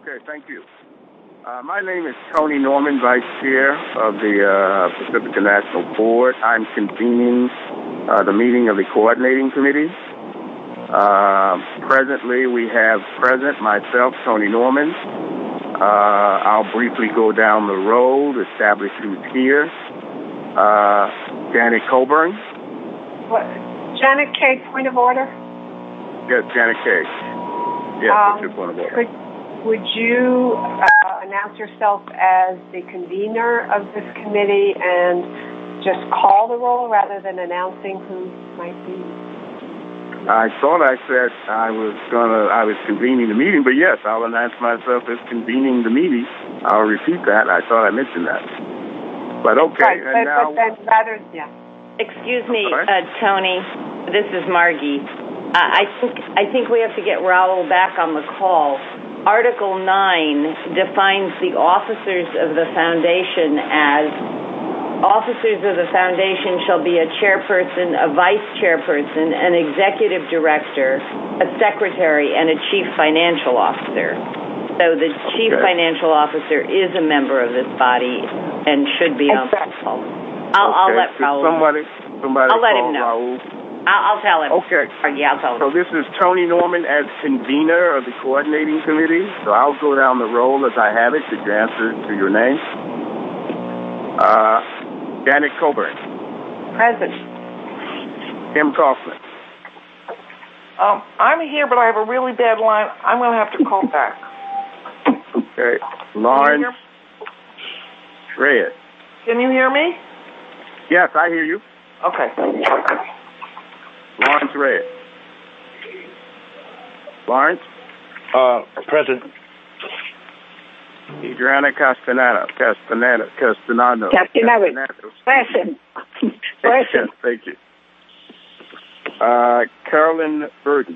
Okay, thank you. My name is Tony Norman, Vice Chair of the Pacifica National Board. I'm convening the meeting of the Coordinating Committee. Presently, we have present myself, Tony Norman. I'll briefly go down the road, establish who's here. Janet Coburn. What? Janet K., point of order? Yes, Janet K. Yes, what's your point of order? Would you announce yourself as the convener of this committee and just call the roll rather than announcing who might be? I thought I said I was convening the meeting, but yes, I'll announce myself as convening the meeting. I'll repeat that. I thought I mentioned that. But okay, right, but then rather, yeah. Excuse me, Tony. This is Margie. I think we have to get Raul back on the call. Article 9 defines the officers of the foundation as officers of the foundation shall be a chairperson, a vice chairperson, an executive director, a secretary, and a chief financial officer. So the chief financial officer is a member of this body and should be on the call. I'll let Raul. Somebody I'll let him know. Raul. I'll tell him. Okay. Yeah, I'll tell him. So this is Tony Norman as convener of the Coordinating Committee. So I'll go down the roll as I have it to answer to your name. Janet Coburn. Present. Kim Kaufman. I'm here, but I have a really bad line. I'm going to have to call back. Okay. Lawrence Shred. Can you hear me? Yes, I hear you. Okay. Lawrence Red. Lawrence? Present. Adriana Castanano. Present. Present. Thank you. Carolyn Burden.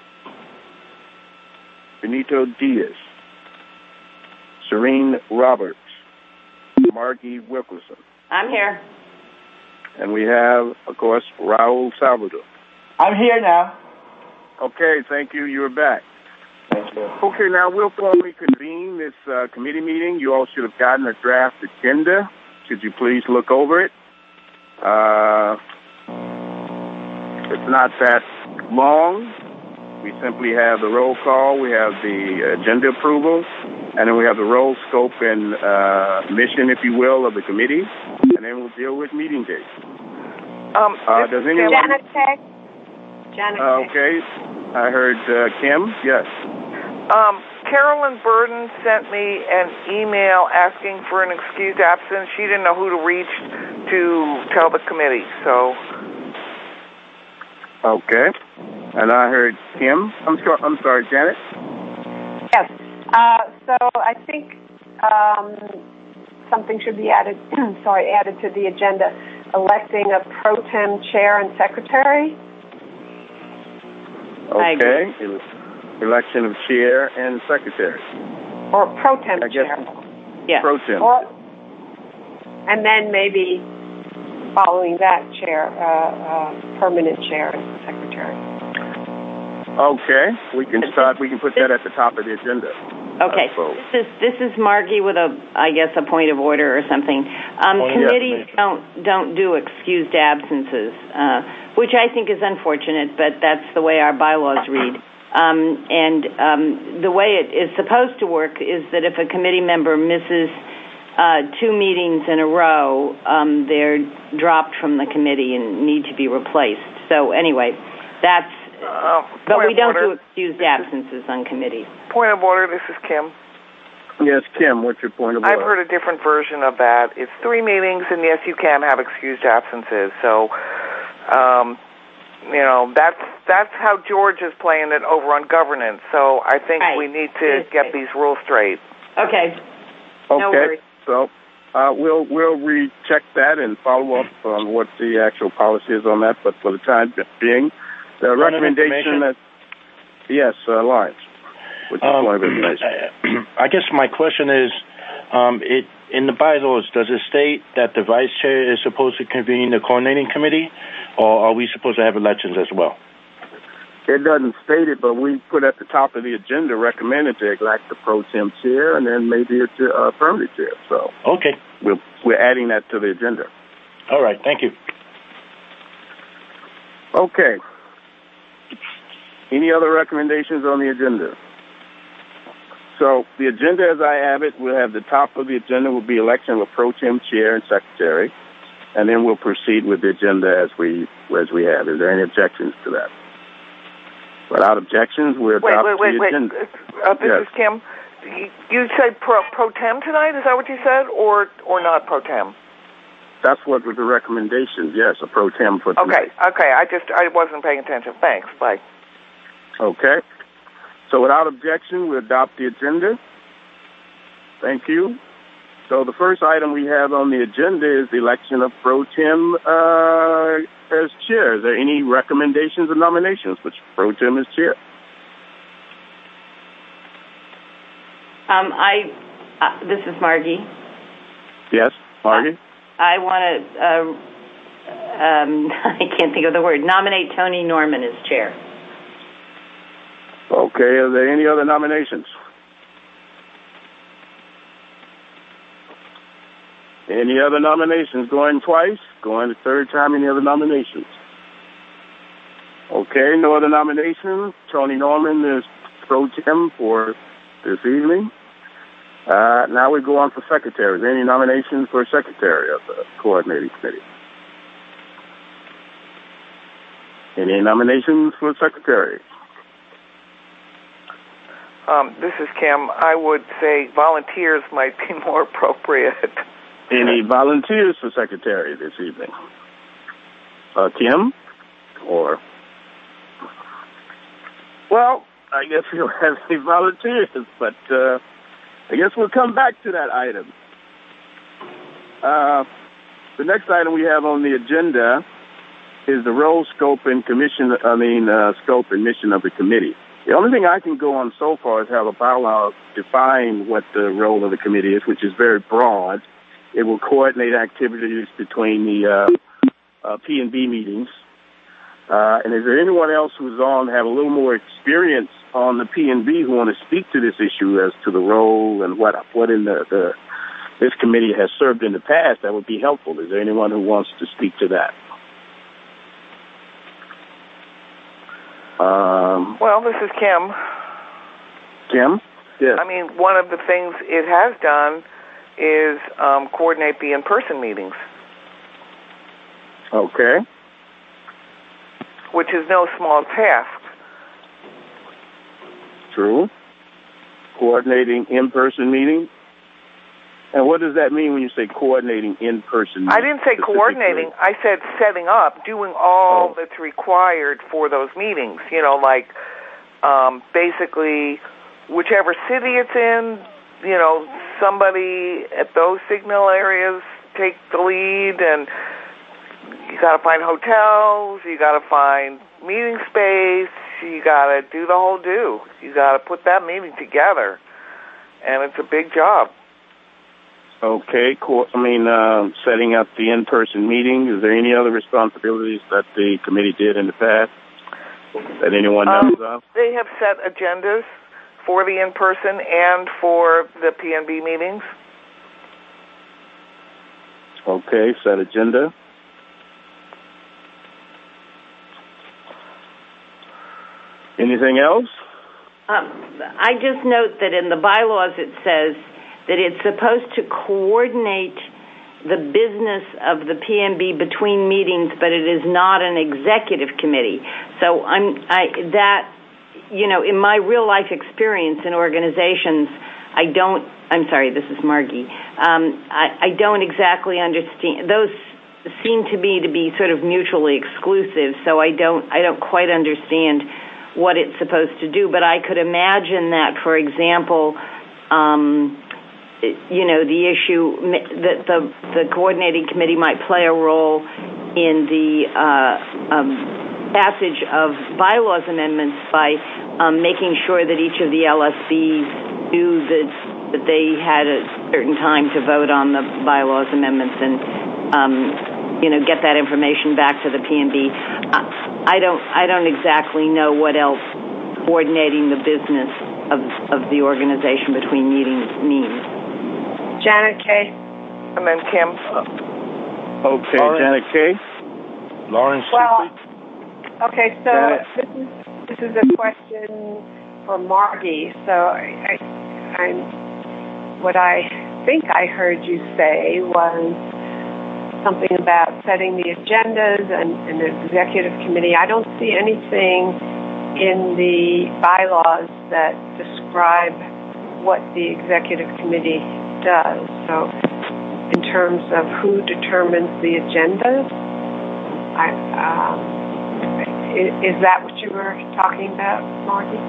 Benito Diaz. Serene Roberts. Margie Wilkerson. I'm here. And we have, of course, Raul Salvador. I'm here now. Okay, thank you. You're back. Thank you. Okay, now we'll formally convene this committee meeting. You all should have gotten a draft agenda. Could you please look over it? It's not that long. We simply have the roll call. We have the agenda approval. And then we have the role, scope, and mission, if you will, of the committee. And then we'll deal with meeting dates. Does anyone... Janet K. Okay. I heard Kim. Yes. Carolyn Burden sent me an email asking for an excused absence. She didn't know who to reach to tell the committee, so... Okay. And I heard Kim. I'm sorry, Janet? Yes. So I think something should be added to the agenda, electing a pro tem chair and secretary. Okay. Election of chair and secretary. Or pro tem chair. Yeah. Pro tem. And then maybe following that chair, permanent chair and secretary. Okay. We can put that at the top of the agenda. Okay, this is Margie with a point of order or something. Committees don't do excused absences, which I think is unfortunate, but that's the way our bylaws read. The way it is supposed to work is that if a committee member misses 2 meetings in a row, they're dropped from the committee and need to be replaced. So anyway, that's. But we don't do excused absences on committees. Point of order, this is Kim. Yes, Kim, what's your point of order? I've heard a different version of that. It's 3 meetings, and yes, you can have excused absences. So, that's how George is playing it over on governance. So I think we need to get these rules straight. Okay. No worries. So we'll recheck that and follow up on what the actual policy is on that. But for the time being, the recommendation that, yes, Lawrence, what's your point of information? I guess my question is, in the bylaws, does it state that the vice chair is supposed to convene the coordinating committee, or are we supposed to have elections as well? It doesn't state it, but we put at the top of the agenda recommended to elect the pro tem chair and then maybe a permanent chair. So Okay. We're adding that to the agenda. All right. Thank you. Okay. Any other recommendations on the agenda? So the agenda as I have it, we'll have the top of the agenda will be election of a pro tem chair and secretary, and then we'll proceed with the agenda as we have. Is there any objections to that? Without objections, we'll adopt the agenda. This is Kim. You said pro tem tonight? Is that what you said, or not pro tem? That's what was the recommendation. Yes, a pro tem for tonight. Okay. I wasn't paying attention. Thanks. Bye. Okay. So without objection, we adopt the agenda. Thank you. So the first item we have on the agenda is the election of pro tem as chair. Is there any recommendations or nominations for pro tem as chair? This is Margie. Yes, Margie? I want to, I can't think of the word, nominate Tony Norman as chair. Okay, are there any other nominations? Any other nominations? Going twice? Going the third time? Any other nominations? Okay, no other nominations. Tony Norman is pro tem for this evening. Now we go on for secretaries. Any nominations for secretary of the coordinating committee? Any nominations for secretary? This is Kim. I would say volunteers might be more appropriate. Any volunteers for secretary this evening? Kim? Or? Well, I guess we don't have any volunteers, but I guess we'll come back to that item. The next item we have on the agenda is the role, scope, and scope and mission of the committee. The only thing I can go on so far is have a bylaw define what the role of the committee is, which is very broad. It will coordinate activities between the P&B meetings. And is there anyone else who's on, have a little more experience on the P&B who want to speak to this issue as to the role and what in this committee has served in the past that would be helpful? Is there anyone who wants to speak to that? Well, this is Kim. Kim? Yes. I mean, one of the things it has done is coordinate the in-person meetings. Okay. Which is no small task. True. Coordinating in-person meetings. And what does that mean when you say coordinating in-person meetings? I didn't say coordinating. I said setting up, doing all that's required for those meetings. You know, like basically whichever city it's in, you know, somebody at those signal areas take the lead, and you got to find hotels, you got to find meeting space, you got to do the whole do. You got to put that meeting together, and it's a big job. Okay, setting up the in-person meeting. Is there any other responsibilities that the committee did in the past that anyone knows of? They have set agendas for the in-person and for the P&B meetings. Okay, set agenda. Anything else? I just note that in the bylaws it says that it's supposed to coordinate the business of the P&B between meetings, but it is not an executive committee. So in my real life experience in organizations, this is Margie. I don't exactly understand. Those seem to me to be sort of mutually exclusive, so I don't quite understand what it's supposed to do. But I could imagine that, for example, the issue that the coordinating committee might play a role in the passage of bylaws amendments by making sure that each of the LSBs knew that they had a certain time to vote on the bylaws amendments and get that information back to the P&B. I don't exactly know what else coordinating the business of the organization between meetings means. Janet Kay. And then Kim. Okay, Lawrence. Janet Kay. Lawrence. Well, okay, so this is a question for Margie. So what I think I heard you say was something about setting the agendas and an executive committee. I don't see anything in the bylaws that describe what the executive committee does. So in terms of who determines the agendas, is that what you were talking about, Margie?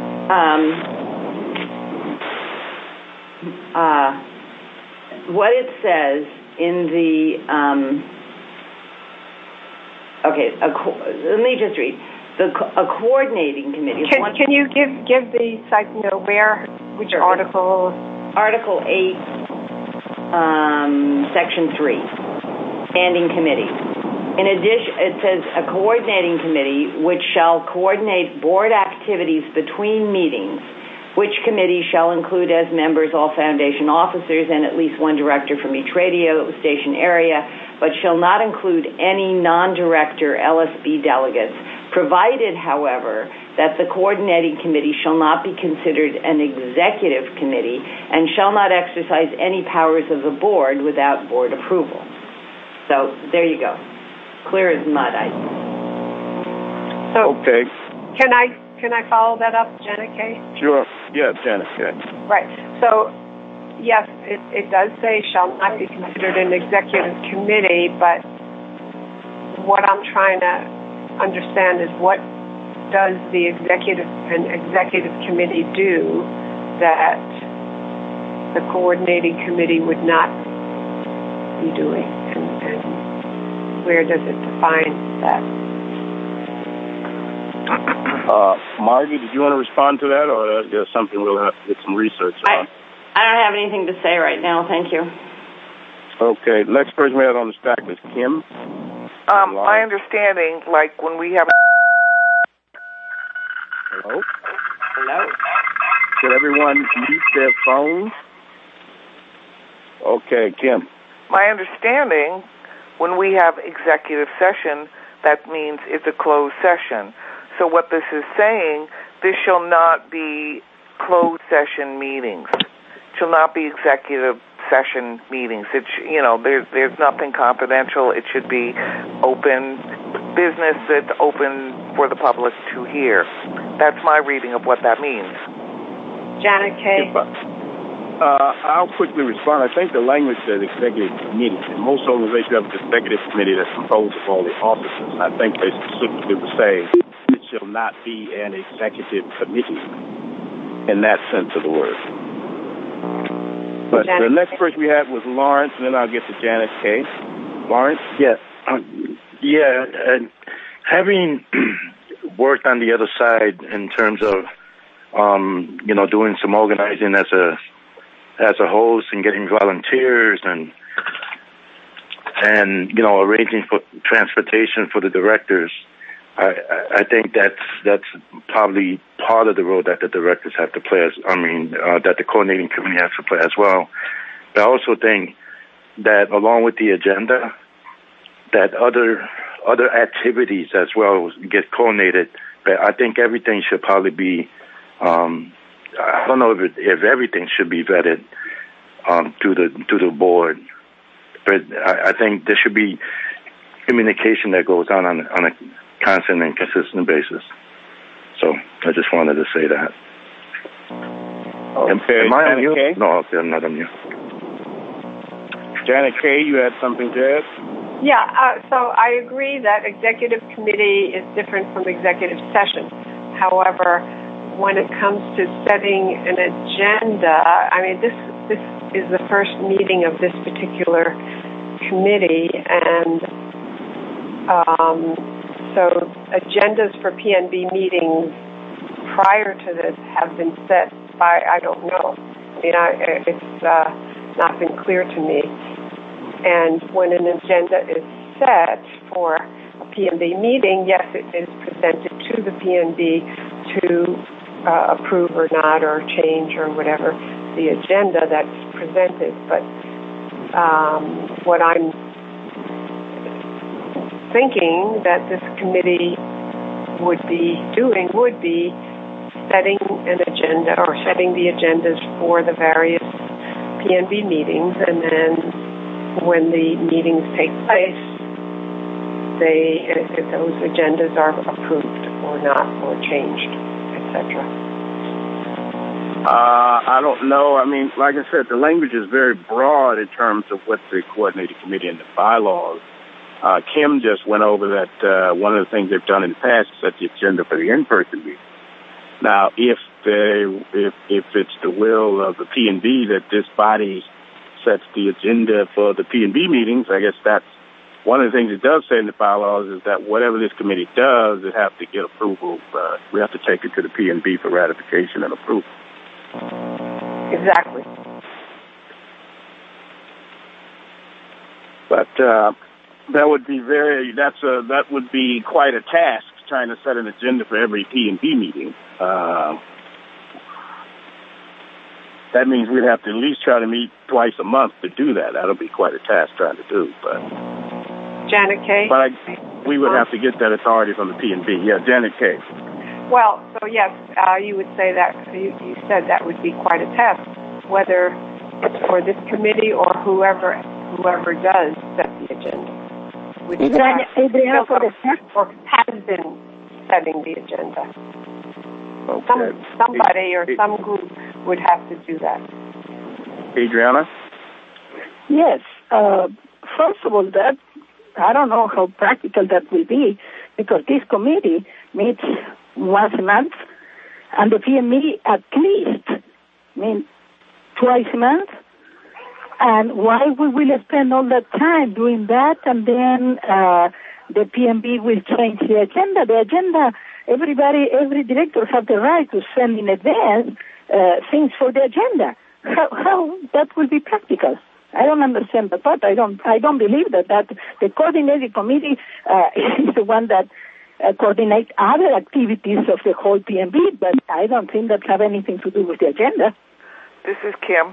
What it says in the let me just read a coordinating committee. Can you give the site which article? Article 8, Section 3, standing committee. In addition, it says a coordinating committee which shall coordinate board activities between meetings, which committee shall include as members all foundation officers and at least one director from each radio station area, but shall not include any non-director LSB delegates, provided, however, that the coordinating committee shall not be considered an executive committee and shall not exercise any powers of the board without board approval. So there you go. Clear as mud. Okay. Can I follow that up, Janet Kay? Sure. Yeah, Janet Kay. Right. So, yes, it does say shall not be considered an executive committee, but what I'm trying to understand is what does an executive committee do that the coordinating committee would not be doing, and where does it define that? Margie, did you want to respond to that, or is there something we'll have to get some research on? I don't have anything to say right now. Thank you. Okay. Next person we have on the stack is Kim. My understanding, like when we have... Hello? Did everyone mute their phones? Okay, Kim. My understanding, when we have executive session, that means it's a closed session. So what this is saying, this shall not be closed session meetings. It shall not be executive session meetings. There's nothing confidential. It should be open business that's open for the public to hear. That's my reading of what that means. Janet Kay. I'll quickly respond. I think the language says executive committee. In most organizations have an executive committee that's composed of all the officers. And I think they specifically would say it shall not be an executive committee in that sense of the word. But the next person we had was Lawrence, and then I'll get to Janet Kay. Lawrence? Yeah. And having worked on the other side in terms of, doing some organizing as a host and getting volunteers and arranging for transportation for the directors, I think that's probably part of the role that the directors have to play. That the coordinating committee has to play as well. But I also think that along with the agenda, that other activities as well get coordinated. But I think everything should probably be. I don't know if everything should be vetted to the board, but I think there should be communication that goes on a constant and consistent basis. So I just wanted to say that. Okay. Am I on mute? Kay? No, okay, I'm not on mute. Janet Kay, you had something to add? Yeah, so I agree that executive committee is different from executive session. However, when it comes to setting an agenda, this is the first meeting of this particular committee, and so agendas for PNB meetings prior to this have been set by, I don't know. It's not been clear to me. And when an agenda is set for a P&B meeting, yes, it is presented to the P&B to approve or not, or change or whatever the agenda that's presented. But what I'm thinking that this committee would be doing would be setting an agenda or setting the agendas for the various P&B meetings, and then when the meetings take place, if those agendas are approved or not, or changed, etc. I don't know. I mean, like I said, the language is very broad in terms of what the coordinating committee and the bylaws. Kim just went over that one of the things they've done in the past is set the agenda for the in-person meeting. Now, if it's the will of the P&B that this body sets the agenda for the P&B meetings, I guess that's one of the things it does say in the bylaws is that whatever this committee does, it has to get approval. We have to take it to the P&B for ratification and approval. Exactly. But that would be that would be quite a task, trying to set an agenda for every P&B meeting. That means we'd have to at least try to meet twice a month to do that. That'll be quite a task trying to do. But Janet Kay? But we would have to get that authority from the P&B. Yeah, Janet Kay. Well, so yes, you would say that, you said that would be quite a test, whether it's for this committee or whoever does set the agenda. Adriana, for the or has been setting the agenda. Okay. Somebody or some group would have to do that. Adriana? Yes. First of all, that I don't know how practical that will be, because this committee meets once a month, and the PME at least twice a month. And why we will spend all that time doing that, and then the PMB will change the agenda? The agenda, every director have the right to send in advance things for the agenda. How that will be practical? I don't understand the part. I don't believe that the coordinating committee is the one that coordinates other activities of the whole PMB, but I don't think that have anything to do with the agenda. This is Kim.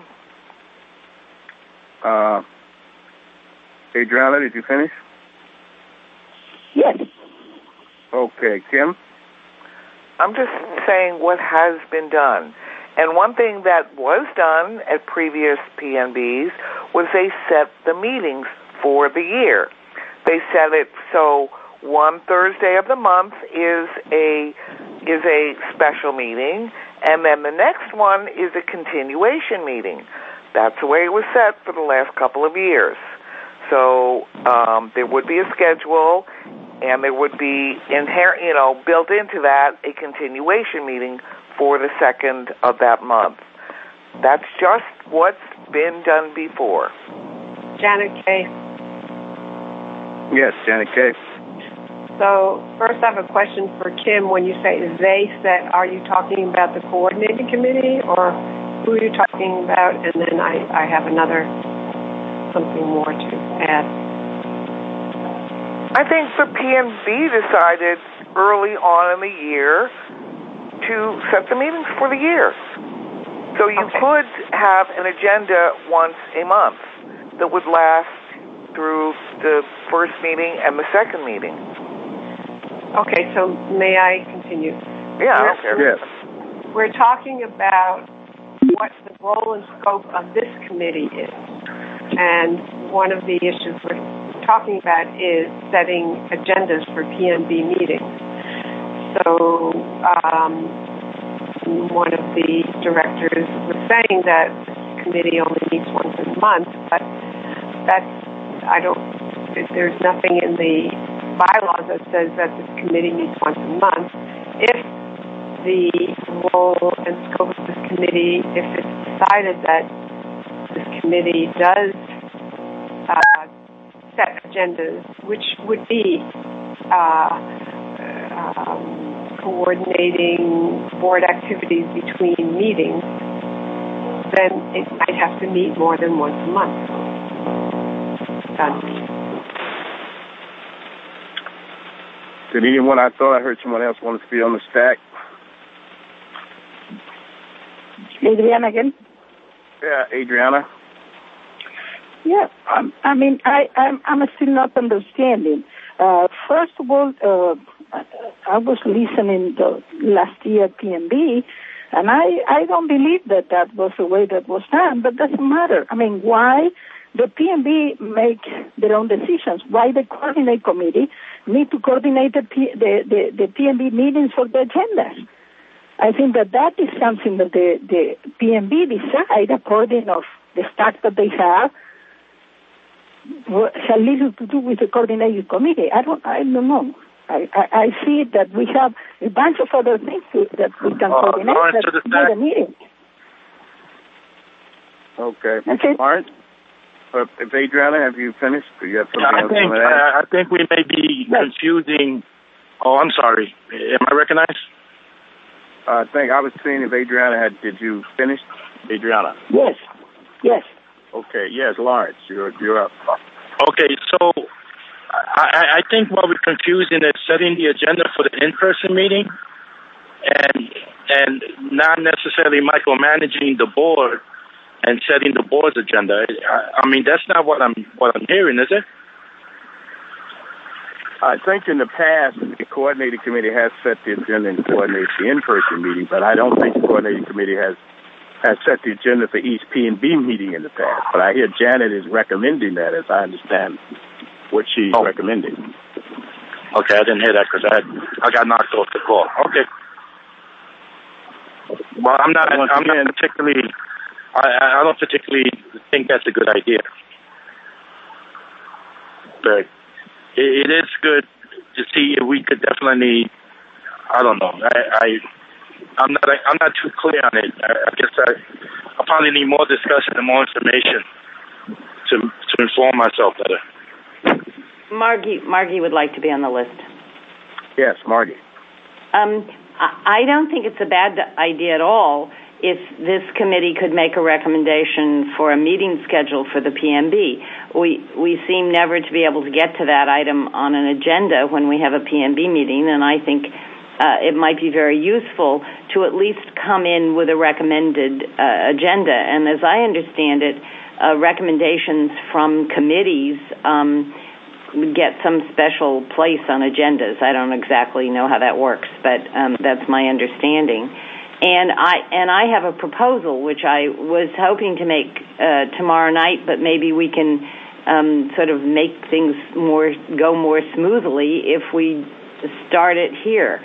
Adriana, did you finish? Yes. Okay, Kim? I'm just saying what has been done. And one thing that was done at previous PNBs was they set the meetings for the year. They set it so one Thursday of the month is a special meeting, and then the next one is a continuation meeting. That's the way it was set for the last couple of years. So there would be a schedule, and there would be built into that a continuation meeting for the second of that month. That's just what's been done before. Janet Kay. Yes, Janet Kay. So first I have a question for Kim. When you say they set, are you talking about the coordinating committee, or who are you talking about? And then I have something more to add. I think the PNB decided early on in the year to set the meetings for the year. So you could have an agenda once a month that would last through the first meeting and the second meeting. Okay, so may I continue? Yeah, okay. Yes. We're talking about what the role and scope of this committee is. And one of the issues we're talking about is setting agendas for PNB meetings. So one of the directors was saying that this committee only meets once a month, but there's nothing in the bylaws that says that this committee meets once a month. If the role and scope of this committee, if it's decided that this committee does set agendas, which would be coordinating board activities between meetings, then it might have to meet more than once a month. Did anyone? I thought I heard someone else want to be on the stack. Adriana again? Yeah, Adriana. Yeah, I'm still not understanding. First of all, I was listening to last year PNB, and I don't believe that was the way that was done, but doesn't matter. I mean, why the PNB make their own decisions? Why the coordinate committee need to coordinate the PNB meetings for the agendas? I think that is something that the PNB decide according of the staff that they have. Has little to do with the coordinating committee. I don't know. I see that we have a bunch of other things that we can coordinate. That's not a meeting. Okay. Lawrence? If Adriana, have you finished? Do you have something I think we may be confusing. Oh, I'm sorry. Am I recognized? I think I was seeing if Adriana did you finish? Adriana? Yes. Okay, yes, Lawrence, you're up. Okay, so I think what we're confusing is setting the agenda for the in-person meeting and not necessarily micromanaging the board and setting the board's agenda. I mean, that's not what I'm hearing, is it? I think in the past, the coordinating committee has set the agenda and coordinated the in-person meeting, but I don't think the coordinating committee has set the agenda for each P&B meeting in the past. But I hear Janet is recommending that, as I understand what she's recommending. Okay, I didn't hear that because I got knocked off the call. Okay. Well, I don't particularly think that's a good idea. But it is good to see if we could definitely, I don't know, I'm not too clear on it. I guess I probably need more discussion and more information to inform myself better. Margie would like to be on the list. Yes, Margie. I don't think it's a bad idea at all if this committee could make a recommendation for a meeting schedule for the PNB. We seem never to be able to get to that item on an agenda when we have a PNB meeting, and I think it might be very useful to at least come in with a recommended agenda. And as I understand it, recommendations from committees get some special place on agendas. I don't exactly know how that works, but that's my understanding. And I have a proposal which I was hoping to make tomorrow night, but maybe we can sort of make things go more smoothly if we start it here.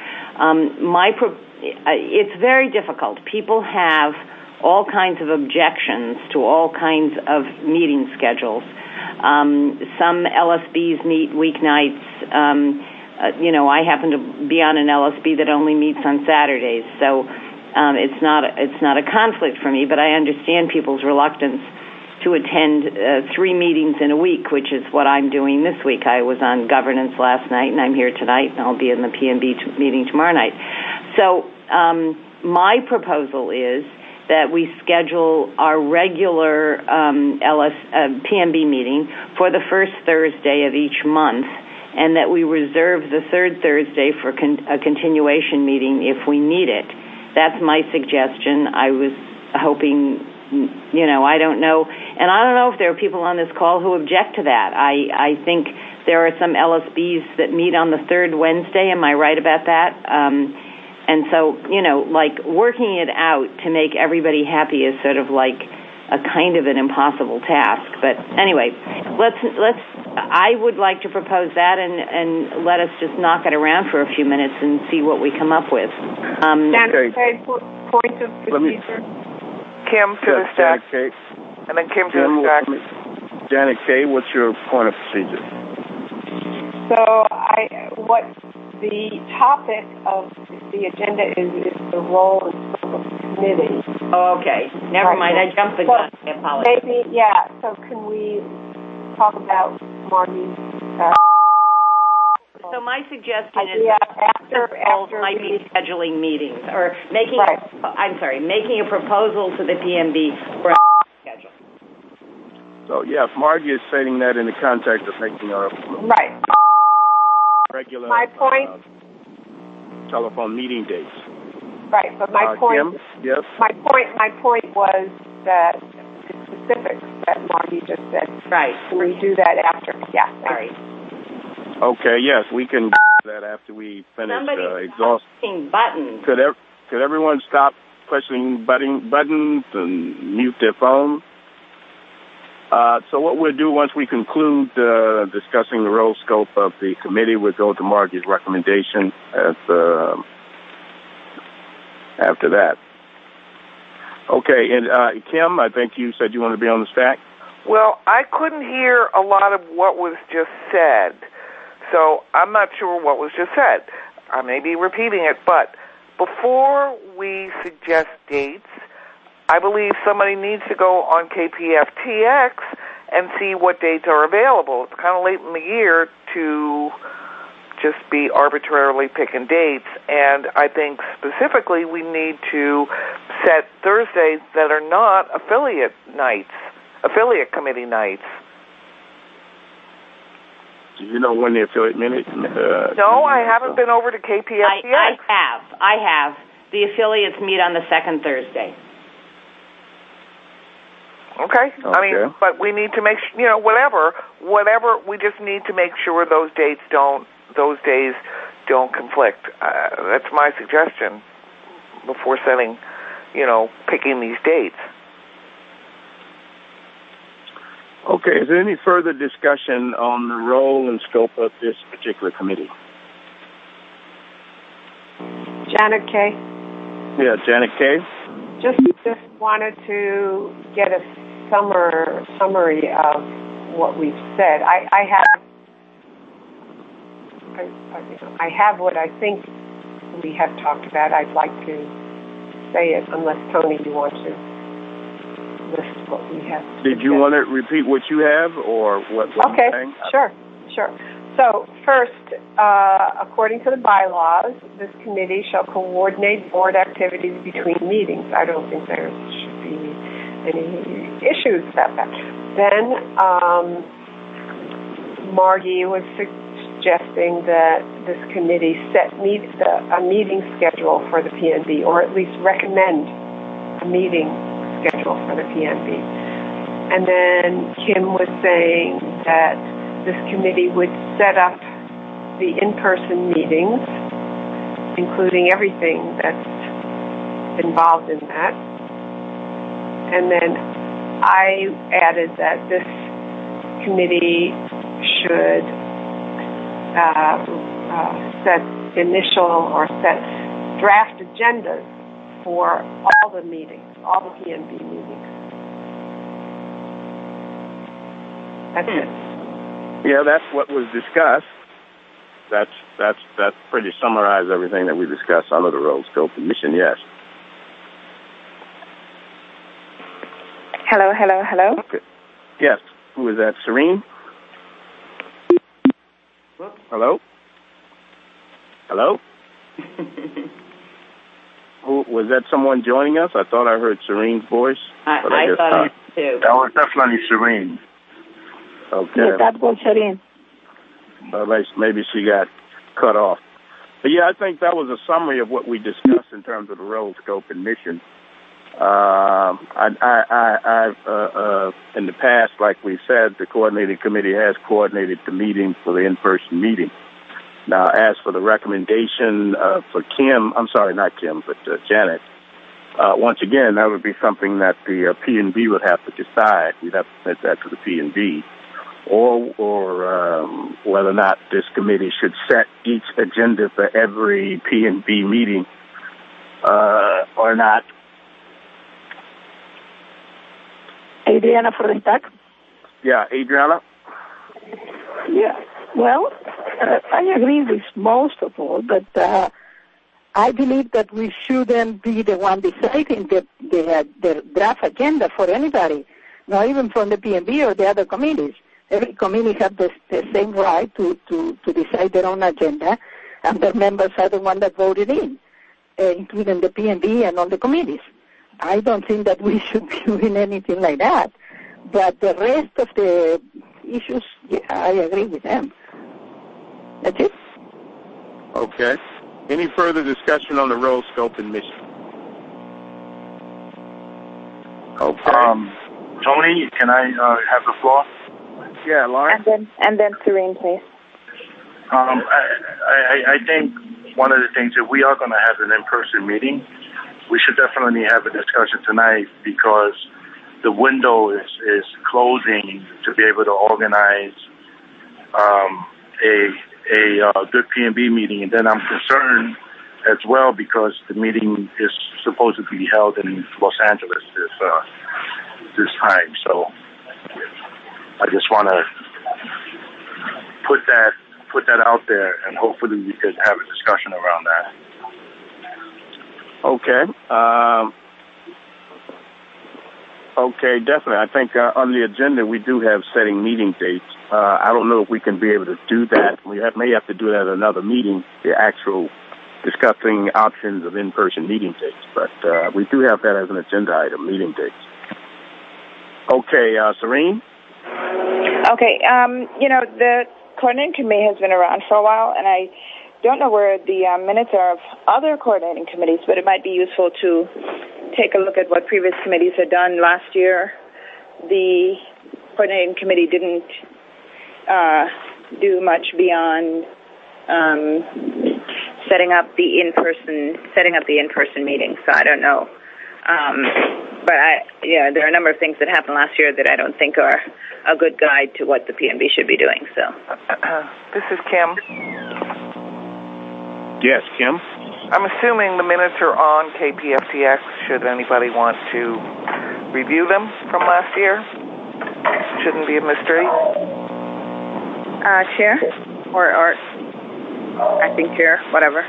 It's very difficult. People have all kinds of objections to all kinds of meeting schedules. Some LSBs meet weeknights. I happen to be on an LSB that only meets on Saturdays, so it's not a conflict for me. But I understand people's reluctance to attend 3 meetings in a week, which is what I'm doing this week. I was on governance last night, and I'm here tonight, and I'll be in the PNB meeting tomorrow night. So my proposal is that we schedule our regular PNB meeting for the first Thursday of each month, and that we reserve the third Thursday for a continuation meeting if we need it. That's my suggestion. I was hoping, I don't know. And I don't know if there are people on this call who object to that. I think there are some LSBs that meet on the third Wednesday. Am I right about that? And so, working it out to make everybody happy is sort of like a kind of an impossible task. But anyway, I would like to propose that and let us just knock it around for a few minutes and see what we come up with. Janet, point of procedure. Kim to the stack. And then Kim to the stack. Janet K., what's your point of procedure? So the topic of the agenda is the role and scope of the committee. Oh, okay. Never mind. I jumped the gun. I apologize. Maybe, so can we talk about Margie's... So my suggestion is after might be scheduling meetings or making a proposal to the PNB for a schedule. So, yes, Margie is stating that in the context of making our regular my point, telephone meeting dates. right? But my point, Kim? Yes. my point was that the specifics that Margie just said. Right. Can we do that after? Yeah. Sorry. Okay. Yes, we can do that after we finish exhaust. Buttons. Could everyone stop pressing buttons and mute their phone? So what we'll do once we conclude discussing the role scope of the committee, we'll go to Margie's recommendation after that. Okay, and Kim, I think you said you want to be on the stack? Well, I couldn't hear a lot of what was just said, so I'm not sure what was just said. I may be repeating it, but before we suggest dates, I believe somebody needs to go on KPFTX and see what dates are available. It's kind of late in the year to just be arbitrarily picking dates, and I think specifically we need to set Thursdays that are not affiliate committee nights. Do you know when the affiliate minute? No, I haven't been over to KPFTX. I have. The affiliates meet on the second Thursday. Okay. I mean, but we need to make whatever. We just need to make sure those days don't conflict. That's my suggestion before picking these dates. Okay. Is there any further discussion on the role and scope of this particular committee? Janet Kay. Yeah, Janet Kay. Just wanted to get a summary of what we've said. I have what I think we have talked about. I'd like to say it, unless Tony, you want to list what we have. Did you want to repeat what you have, or what okay, you're saying? Sure. So first, according to the bylaws, this committee shall coordinate board activities between meetings. I don't think there should be any issues about that. Then Margie was suggesting that this committee set a meeting schedule for the PNB, or at least recommend a meeting schedule for the PNB. And then Kim was saying that this committee would set up the in-person meetings, including everything that's involved in that. And then I added that this committee should set draft agendas for all the meetings, all the PNB meetings. That's it. Yeah, that's what was discussed. That's pretty summarized everything that we discussed under the role scope and mission. Yes. Hello. Okay. Yes. Who is that? Serene? Hello? Who was that? Someone joining us? I thought I heard Serene's voice. I thought it too. That was definitely Serene. Okay. Yes, that was Serene. Maybe she got cut off. But yeah, I think that was a summary of what we discussed in terms of the role, scope, and mission. In the past, like we said, the coordinating committee has coordinated the meeting for the in-person meeting. Now, as for the recommendation for Janet, once again, that would be something that the P&B would have to decide. We'd have to submit that to the P&B. Or whether or not this committee should set each agenda for every P&B meeting or not. Adriana for the stack. Yeah, Adriana? Yeah, well, I agree with most of all, but I believe that we shouldn't be the one deciding the draft agenda for anybody, not even from the PNB or the other committees. Every committee has the same right to decide their own agenda, and their members are the ones that voted in, including the PNB and all the committees. I don't think that we should be doing anything like that. But the rest of the issues, yeah, I agree with them. That's it. Okay. Any further discussion on the role, scope, and mission? Okay. Tony, can I have the floor? Yeah, Lauren. And then Serene, please. I think one of the things, if we are going to have an in-person meeting, we should definitely have a discussion tonight, because the window is closing to be able to organize a good P&B meeting. And then I'm concerned as well, because the meeting is supposed to be held in Los Angeles this time. So I just want to put that out there, and hopefully we could have a discussion around that. Okay. Okay, definitely. I think on the agenda we do have setting meeting dates. I don't know if we can be able to do that. We may have to do that at another meeting, the actual discussing options of in-person meeting dates. But we do have that as an agenda item, meeting dates. Okay, Serene? Okay, the coordinating committee has been around for a while, and I don't know where the minutes are of other coordinating committees, but it might be useful to take a look at what previous committees had done. Last year, the coordinating committee didn't do much beyond setting up the in-person meeting. So I don't know. But there are a number of things that happened last year that I don't think are a good guide to what the PNB should be doing. So, this is Kim. Yes, Kim. I'm assuming the minutes are on KPFTX. Should anybody want to review them from last year? Shouldn't be a mystery. Chair, or I think chair, whatever.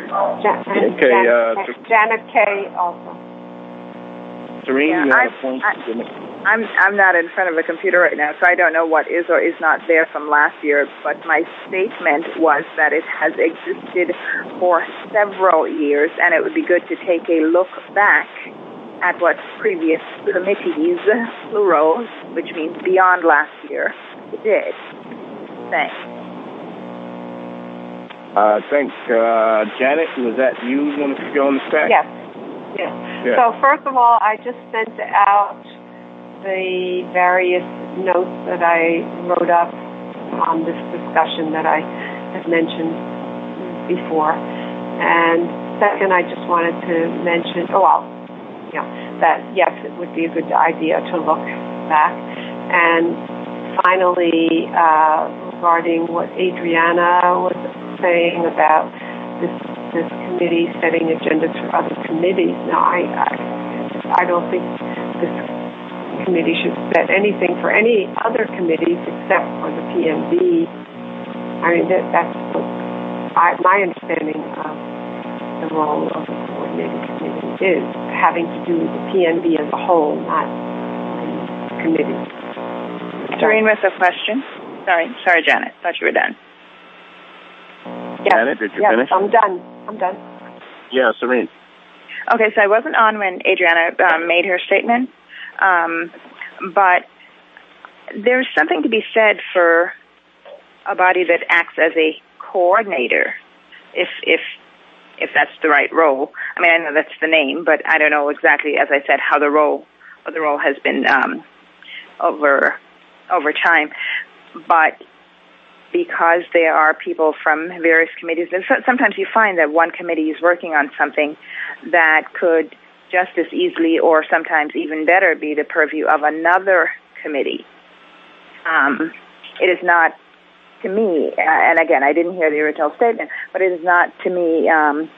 Janet Kay also. Serene, yeah, you have a point? I'm not in front of a computer right now, so I don't know what is or is not there from last year, but my statement was that it has existed for several years, and it would be good to take a look back at what previous committees, plural, which means beyond last year, did. Thanks. Thanks. Janet, was that you want to go on the stack? Yes. So first of all, I just sent out the various notes that I wrote up on this discussion that I had mentioned before. And second, I just wanted to mention, that yes, it would be a good idea to look back. And finally, regarding what Adriana was saying about this committee setting agendas for other committees. Now, I don't think this committee should set anything for any other committees except for the PNB. I mean, that's what my understanding of the role of the coordinating committee is, having to do with the PNB as a whole, not committees. Serene with a question. Sorry, Janet. Thought you were done. Yes. Janet, did you finish? I'm done. Yeah, Serene. Okay, so I wasn't on when Adriana made her statement, but there's something to be said for a body that acts as a coordinator, if that's the right role. I mean, I know that's the name, but I don't know exactly, as I said, how the role has been over time. But because there are people from various committees, and sometimes you find that one committee is working on something that could just as easily, or sometimes even better, be the purview of another committee. It is not, to me, and again, I didn't hear the original statement, but it is not, to me,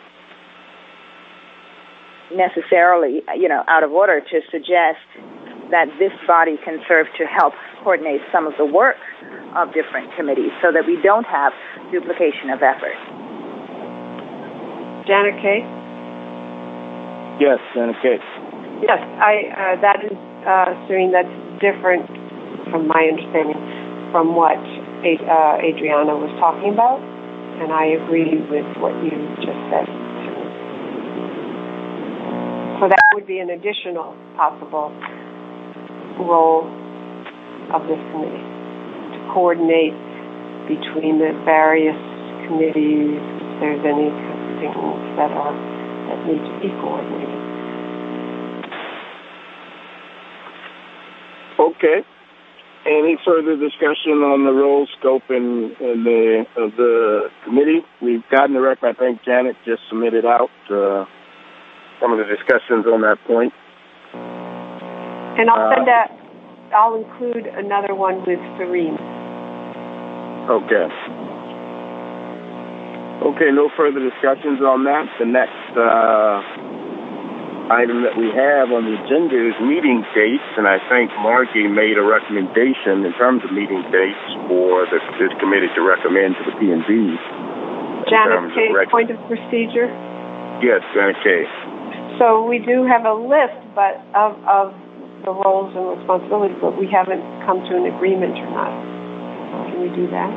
necessarily, out of order to suggest that this body can serve to help coordinate some of the work of different committees so that we don't have duplication of effort. Janet Kay? Yes, Janet Kay. Yes, that is, Serene, that's different from my understanding from what Adriana was talking about, and I agree with what you just said. So that would be an additional possible role of this committee, to coordinate between the various committees, there's any things that need to be coordinated. Okay. Any further discussion on the role scope of the committee? We've gotten the record. I think Janet just submitted out some of the discussions on that point. And I'll include another one with Serene. Okay. Okay, no further discussions on that. The next item that we have on the agenda is meeting dates, and I think Margie made a recommendation in terms of meeting dates for this committee to recommend to the P&B. Janet K., point of procedure? Yes, Janet K. So we do have a list of the roles and responsibilities, but we haven't come to an agreement or not. Can we do that?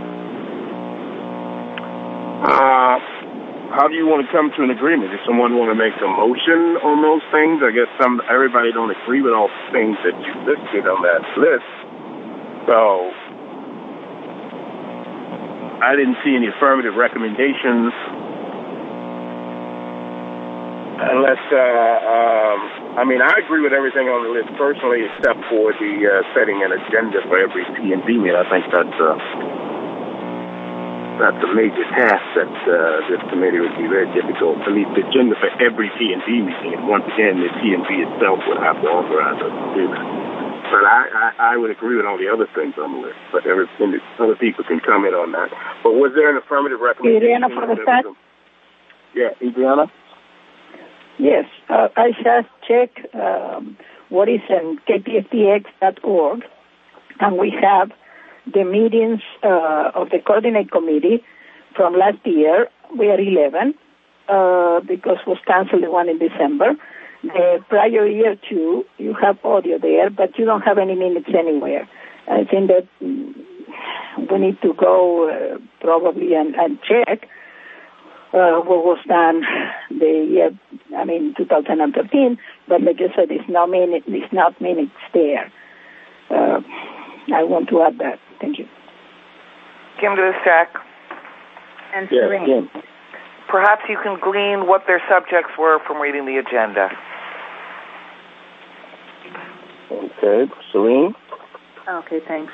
How do you want to come to an agreement? Does someone want to make a motion on those things? I guess everybody don't agree with all the things that you listed on that list. So I didn't see any affirmative recommendations unless, I agree with everything on the list personally except for the setting an agenda for every P&B meeting. I think that's a major task that this committee would be very difficult to meet the agenda for every P&B meeting. And once again, the P&B itself would have to authorize us to do that. But I would agree with all the other things on the list. But other people can comment on that. But was there an affirmative recommendation? Adriana for the fact? Yeah, Adriana? Yes, I just checked what is in kpftx.org, and we have the meetings of the coordinate committee from last year. We are 11 because was canceled the one in December. The prior year too, you have audio there, but you don't have any minutes anywhere. I think that we need to go probably and check what was done the year, 2013. But like I said, it's not minutes there. I want to add that. Thank you. Kim to the stack. And Serene. Yeah. Perhaps you can glean what their subjects were from reading the agenda. Okay, Serene? Okay, thanks.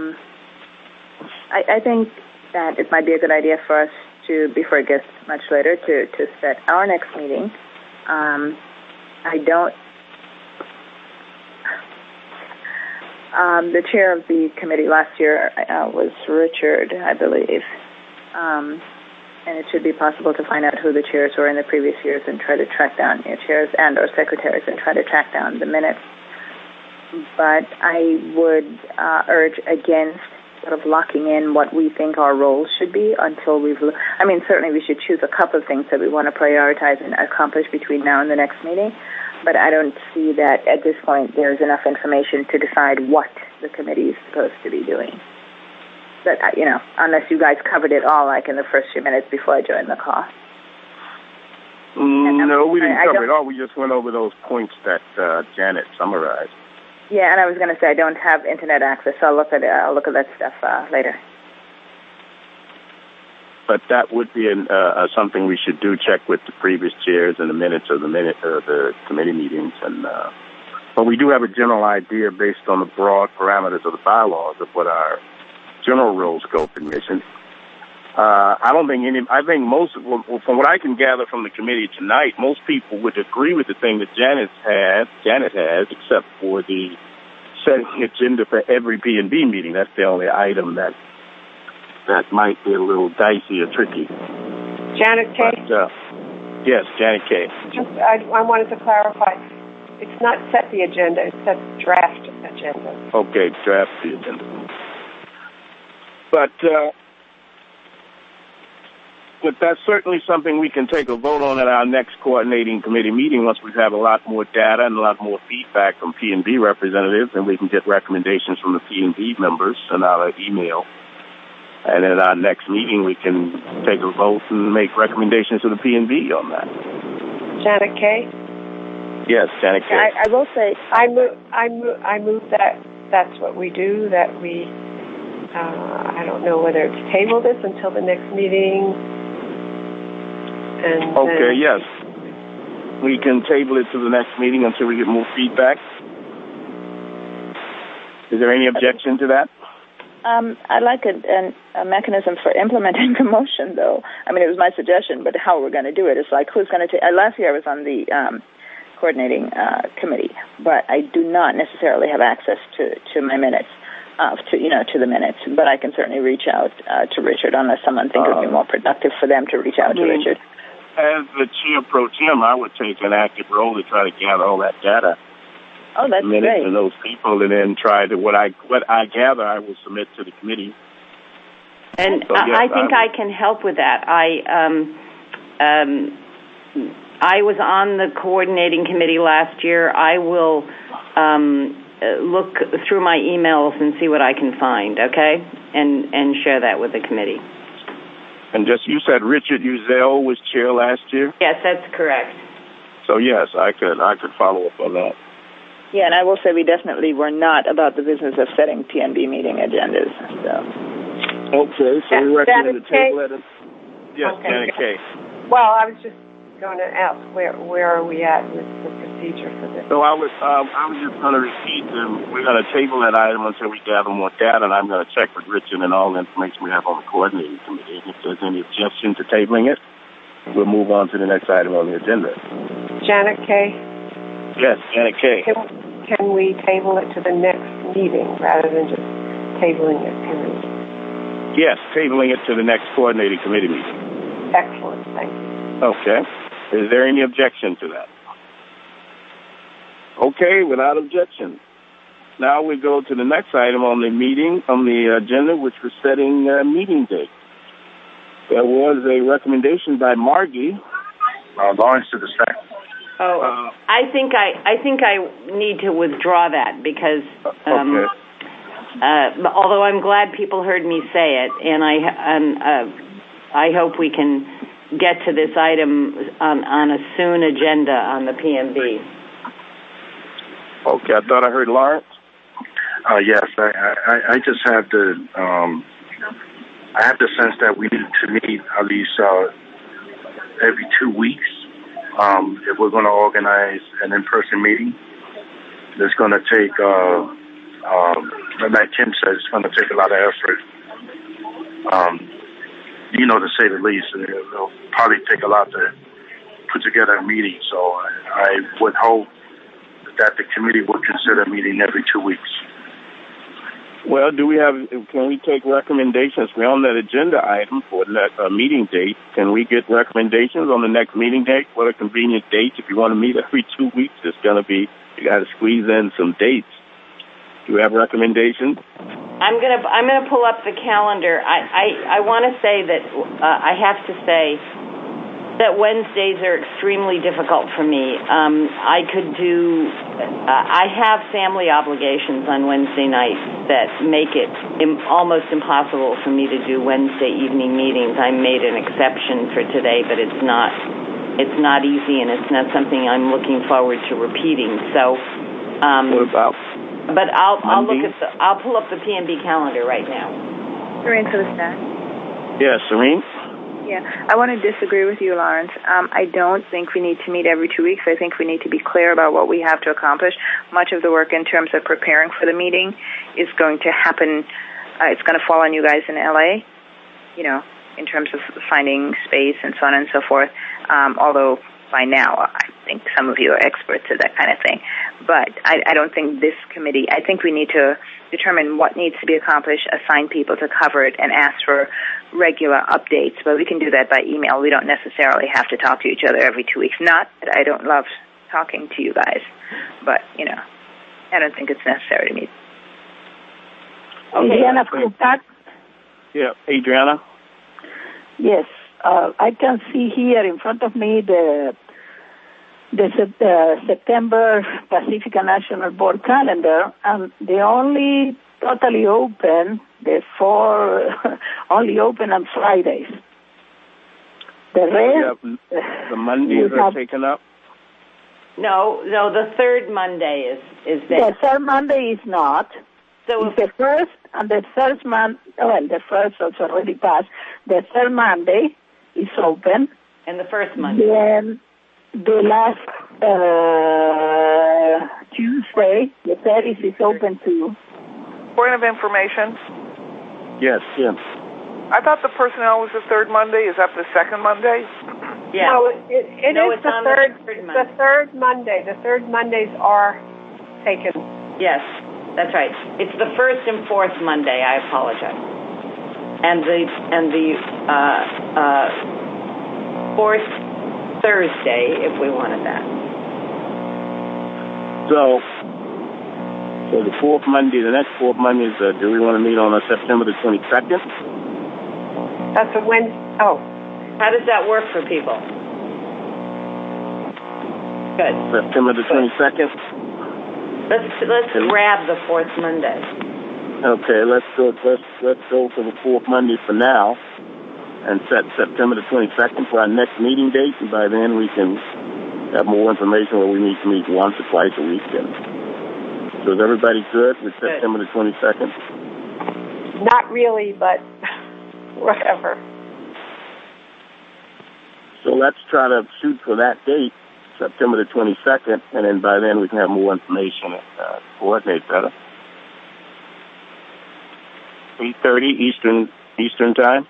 I think that it might be a good idea for us to, before it gets much later, to set our next meeting. The chair of the committee last year was Richard, I believe. And it should be possible to find out who the chairs were in the previous years and try to track down chairs and or secretaries and try to track down the minutes. But I would urge against sort of locking in what we think our roles should be until certainly we should choose a couple of things that we want to prioritize and accomplish between now and the next meeting. But I don't see that at this point there's enough information to decide what the committee is supposed to be doing. But, unless you guys covered it all, like in the first few minutes before I joined the call. No, we didn't cover it all. We just went over those points that Janet summarized. Yeah, and I was going to say I don't have internet access, so I'll look at that stuff later. But that would be something we should do. Check with the previous chairs and the minutes of the committee meetings, but we do have a general idea based on the broad parameters of the bylaws of what our general role, scope, and mission. I think most, from what I can gather from the committee tonight, most people would agree with the thing that Janet has, except for the setting agenda for every P&B meeting. That's the only item that might be a little dicey or tricky. Janet K. Yes, Janet K. I wanted to clarify. It's not set the agenda. It's set draft agenda. Okay, draft the agenda. But that's certainly something we can take a vote on at our next coordinating committee meeting once we have a lot more data and a lot more feedback from P&B representatives, and we can get recommendations from the P&B members in our email. And at our next meeting, we can take a vote and make recommendations to the P&B on that. Janet K. Yes, Janet K. I will say I move that that's what we do. That we I don't know whether it's table this until the next meeting. And okay, yes. We can table it to the next meeting until we get more feedback. Is there any objection to that? I'd like a mechanism for implementing the motion, though. I mean, it was my suggestion, but how we're going to do it is like who's going to take. Last year I was on the coordinating committee, but I do not necessarily have access to my minutes, to the minutes. But I can certainly reach out to Richard unless someone thinks it would be more productive for them to reach out to Richard. As the chair pro tem, I would take an active role to try to gather all that data. Oh, that's minutes great. And those people, and then try to what I gather, I will submit to the committee. And so, yes, I think I can help with that. I was on the coordinating committee last year. I will look through my emails and see what I can find. Okay, and share that with the committee. And just you said Richard Uzel was chair last year? Yes, that's correct. So yes, I could follow up on that. Yeah, and I will say we definitely were not about the business of setting PNB meeting agendas. So. Okay, so we recommend the table at yes, okay. Janet K. Well, I was just going to ask where are we at with the procedure for this? So I was just going to repeat we're going to table that item until we gather more data, and I'm going to check with Richard and all the information we have on the coordinating committee. And if there's any objection to tabling it, we'll move on to the next item on the agenda. Janet K. Yes, Janet K. Can we table it to the next meeting rather than just tabling it, period? Yes, tabling it to the next coordinating committee meeting. Excellent, thank you. Okay. Is there any objection to that? Okay, without objection. Now we go to the next item on the agenda, which was setting meeting date. There was a recommendation by Margie. Lawrence to the second. Oh, I think I need to withdraw that because okay. Although I'm glad people heard me say it, and I hope we can get to this item on a soon agenda on the PMB. Okay, I thought I heard Lawrence. Yes, I just have I have the sense that we need to meet at least every 2 weeks if we're going to organize an in-person meeting. It's going to take, like Kim said, it's going to take a lot of effort. To say the least, it'll probably take a lot to put together a meeting. So I would hope that the committee would consider meeting every 2 weeks. Well, can we take recommendations? We're on that agenda item for a meeting date. Can we get recommendations on the next meeting date? What a convenient date. If you want to meet every 2 weeks, you got to squeeze in some dates. Do you have recommendations? I'm gonna pull up the calendar. I want to say that I have to say that Wednesdays are extremely difficult for me. I have family obligations on Wednesday nights that make it almost impossible for me to do Wednesday evening meetings. I made an exception for today, but it's not easy, and it's not something I'm looking forward to repeating. So, what about? But I'll pull up the PNB calendar right now. Serene for the staff. Yes, Serene. Yeah, I want to disagree with you, Lawrence. I don't think we need to meet every 2 weeks. I think we need to be clear about what we have to accomplish. Much of the work in terms of preparing for the meeting is going to happen. It's going to fall on you guys in LA, in terms of finding space and so on and so forth. Although by now, I think some of you are experts at that kind of thing. But I don't think this committee, I think we need to determine what needs to be accomplished, assign people to cover it, and ask for regular updates. But we can do that by email. We don't necessarily have to talk to each other every 2 weeks. Not that I don't love talking to you guys, but, I don't think it's necessary to meet. Okay. Adriana, yeah, Adriana? Yes, I can see here in front of me the September Pacifica National Board calendar, and they only totally open, the 4 only open on Fridays. The rest... the Mondays are taken up? No, the third Monday is there. The third Monday is not. So it's the first and the the first also already passed. The third Monday is open, And the first Monday. Then the last Tuesday, the 30th, is open to... Point of information. Yes, Jim. I thought the personnel was the third Monday. Is that the second Monday? Yeah. No, it is it's the on third. the third Monday. The third Monday. The third Mondays are taken. Yes, that's right. It's the first and fourth Monday. I apologize. And the fourth Thursday, if we wanted that. So the fourth Monday, the next fourth Monday is, do we want to meet on September the 22nd? That's a Wednesday. Oh. How does that work for people? Good. September the 22nd? Let's grab the fourth Monday. Okay, let's go for the fourth Monday for now, and set September the 22nd for our next meeting date. And by then we can have more information where we need to meet once or twice a week. So is everybody good with September the 22nd? Not really, but whatever. So let's try to shoot for that date, September the 22nd, and then by then we can have more information and coordinate better. 8:30 Eastern time.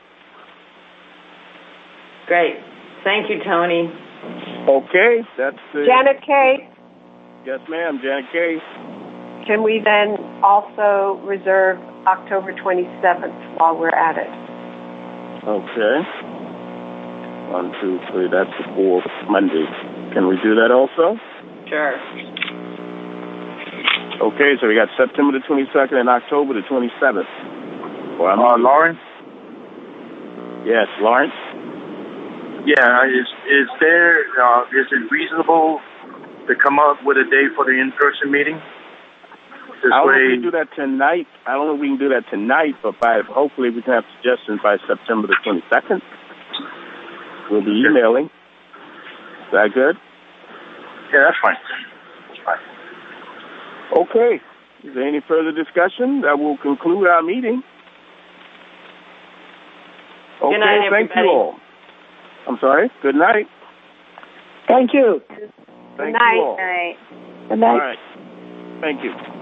Great. Thank you, Tony. Okay, that's it. Janet Kay. Yes, ma'am, Janet Kay. Can we then also reserve October 27th while we're at it? Okay. 1, 2, 3, that's the fourth Monday. Can we do that also? Sure. Okay, so we got September the 22nd and October the 27th. Lawrence? Yes, Lawrence? Yeah, is it reasonable to come up with a day for the in-person meeting? I don't know if we can do that tonight. But hopefully we can have suggestions by September the 22nd. We'll be emailing. Is that good? Yeah, that's fine. Okay. Is there any further discussion? That will conclude our meeting. Okay, good night, thank everybody. you all. I'm sorry? Good night. Thank you. Thank Good night. you all. Good night. Good night. All right. Thank you.